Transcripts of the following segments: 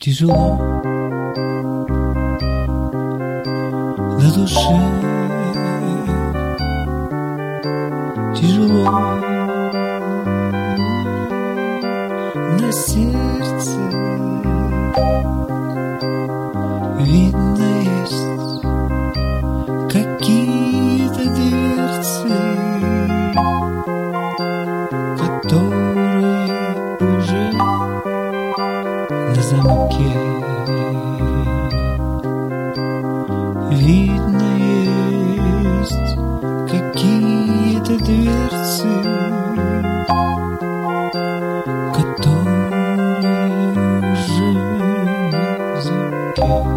Тяжело на душе, тяжело на сердце. Видно, есть какие-то дверцы, которые уже на замке. Видно, есть какие-то дверцы, которые уже на замке.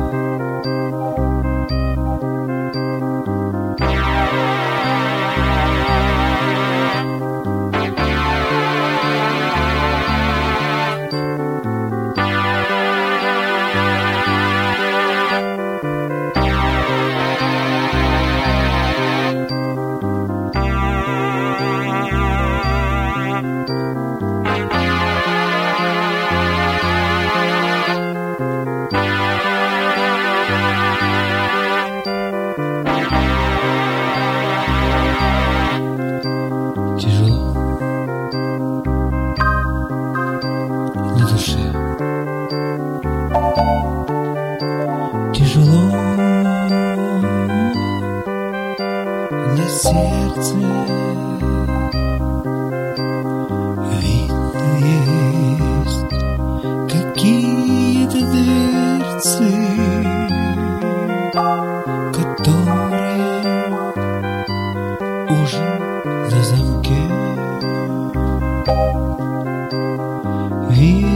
Тяжело на душе, тяжело на сердце. Видно, есть какие-то дверцы, которые уже на замке.